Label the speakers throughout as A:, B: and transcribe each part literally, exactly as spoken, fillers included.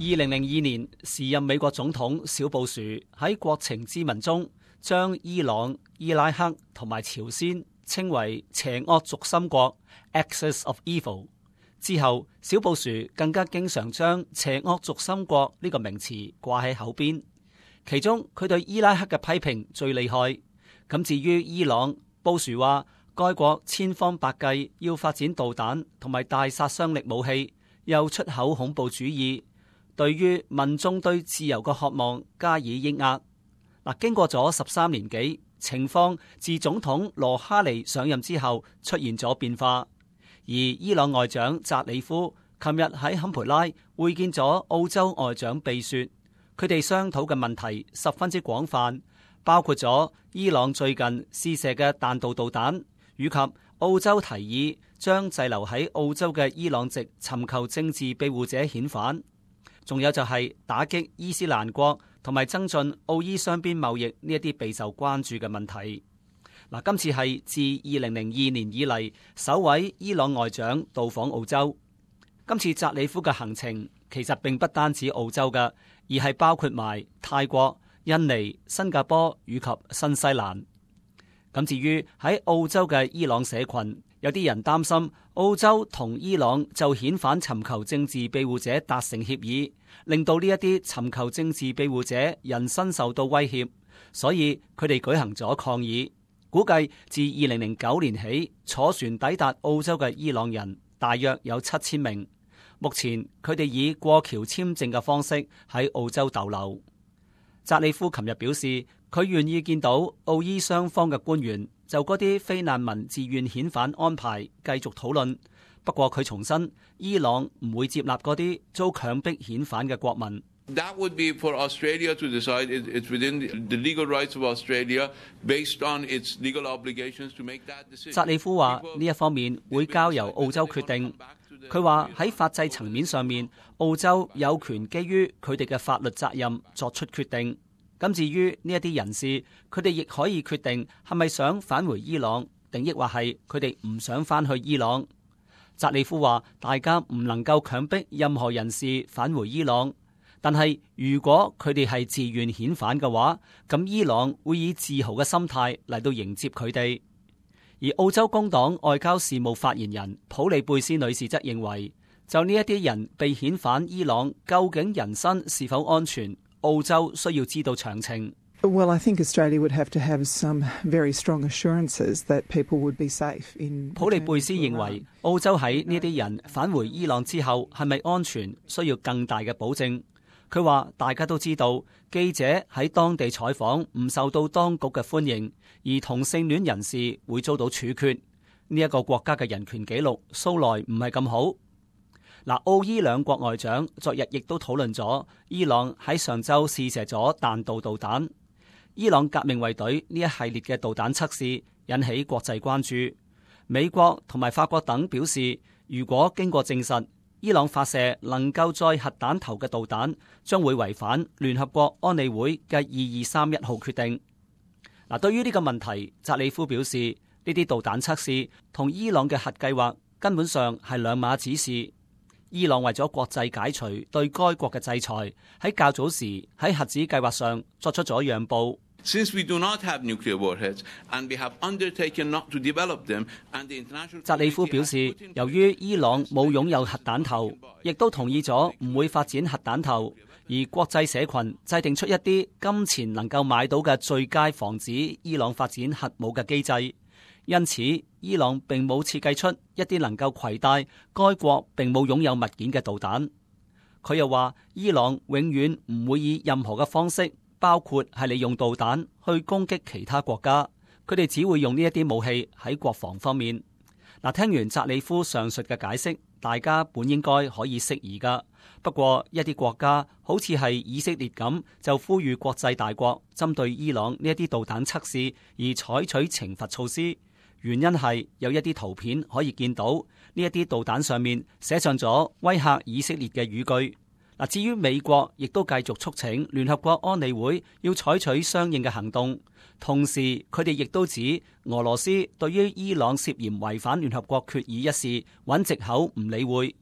A: 二零零二年，時任美國總統小布殊喺國情咨文中將伊朗、伊拉克同埋朝鮮稱為邪惡軸心國 （Axis of Evil）。之後，小布殊更加經常將邪惡軸心國呢個名詞掛喺口邊。其中，佢對伊拉克嘅批評最厲害。咁至於伊朗，布殊話該國千方百計要發展導彈同埋大殺傷力武器，又出口恐怖主義，對於民眾對自由嘅渴望加以抑壓。嗱，經過咗十三年幾，情況自總統羅哈尼上任之後出現咗變化。而伊朗外長扎里夫琴日喺坎培拉會見咗澳洲外長貝雪，佢哋商討嘅問題十分之廣泛，包括咗伊朗最近試射嘅彈道導彈，以及澳洲提議將滯留喺澳洲嘅伊朗籍尋求政治庇護者遣返，仲有就係打擊伊斯蘭國同埋增進澳伊雙邊貿易呢一啲備受關注嘅問題。嗱，今次係自二零零二年以嚟首位伊朗外長到訪澳洲。今次扎里夫嘅行程其實並不單止澳洲嘅，而係包括埋泰國、印尼、新加坡以及新西蘭。咁至於喺澳洲嘅伊朗社群，有啲人擔心澳洲同伊朗就遣返尋求政治庇護者達成協議，令到呢一啲尋求政治庇護者人身受到威脅，所以佢哋舉行咗抗議。估計自二零零九年起，坐船抵達澳洲嘅伊朗人大約有七千名。目前佢哋以過橋簽證嘅方式喺澳洲逗留。扎里夫琴日表示，佢願意見到澳伊雙方嘅官員就嗰啲非難民自願遣返安排繼續討論。不過佢重申，伊朗唔會接納嗰啲遭強迫遣返嘅國民。
B: That would be for Australia to decide. It's within the legal rights of Australia, based on its legal obligations to make that decision.
A: 扎里夫話呢一方面會交由澳洲決定。佢話喺法制層面上面，澳洲有權基於佢哋嘅法律責任作出決定。咁至於呢一啲人士，佢哋亦可以決定係咪想返回伊朗，定抑或係佢哋唔想返去伊朗。扎里夫話大家唔能夠強迫任何人士返回伊朗。但係，如果佢哋係自願遣返嘅話，咁伊朗會以自豪嘅心態嚟到迎接佢哋。而澳洲工黨外交事務發言人普利貝斯女士則認為，就呢一啲人被遣返伊朗，究竟人身是否安全，澳洲需要知道詳情。
C: Well, I think Australia would have to have some very strong assurances that people would be safe in.
A: 普利貝斯認為，澳洲喺呢啲人返回伊朗之後係咪安全，需要更大嘅保證。佢話大家都知道，記者喺當地採訪唔受到當局嘅歡迎，而同性戀人士會遭到處決。呢、這、一個國家嘅人權紀錄素來唔係咁好。嗱，澳伊兩國外長昨日亦都討論咗伊朗喺上週試射咗彈道導彈。伊朗革命衛隊呢一系列嘅導彈測試引起國際關注。美國同埋法國等表示，如果經過證實，伊朗發射能夠載核彈頭嘅導彈，將會違反聯合國安理會嘅二二三一號決定。嗱，對於呢個問題，扎里夫表示，呢啲導彈測試同伊朗嘅核計劃根本上係兩碼子事。伊朗為咗國際解除對該國嘅制裁，喺較早時喺核子計劃上作出咗讓步。
B: Since we do not have nuclear warheads and we have undertaken not to develop them, and the international
A: 扎里夫表示，由於伊朗冇擁有核彈頭，亦都同意咗唔會發展核彈頭，而國際社群制定出一啲金錢能夠買到嘅最佳防止伊朗發展核武嘅機制，因此伊朗並冇設計出一啲能夠攜帶該國並冇擁有物件嘅導彈。佢又話，伊朗永遠唔會以任何嘅方式，包括係利用導彈去攻擊其他國家，佢哋只會用呢一啲武器喺國防方面。嗱，聽完扎里夫上述嘅解釋，大家本應該可以釋疑噶。不過一啲國家好似係以色列咁，就呼籲國際大國針對伊朗呢一啲導彈測試而採取懲罰措施。原因係有一啲圖片可以見到呢一啲導彈上面寫上咗威嚇以色列嘅語句。嗱，至於美國亦都繼續促請聯合國安理會要採取相應嘅行動，同時佢哋亦都指俄羅斯對於伊朗涉嫌違反聯合國決議一事揾藉口唔理會。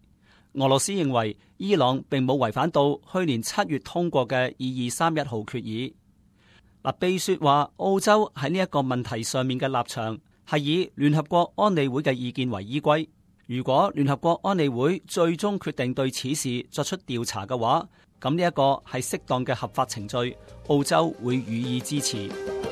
A: 俄羅斯認為伊朗並冇違反到去年七月通過嘅二二三一號決議。嗱，秘書話澳洲喺呢一個問題上面嘅立場係以聯合國安理會嘅意見為依歸。如果聯合國安理會最終決定對此事作出調查嘅話，咁呢一個係適當嘅合法程序，澳洲會予以支持。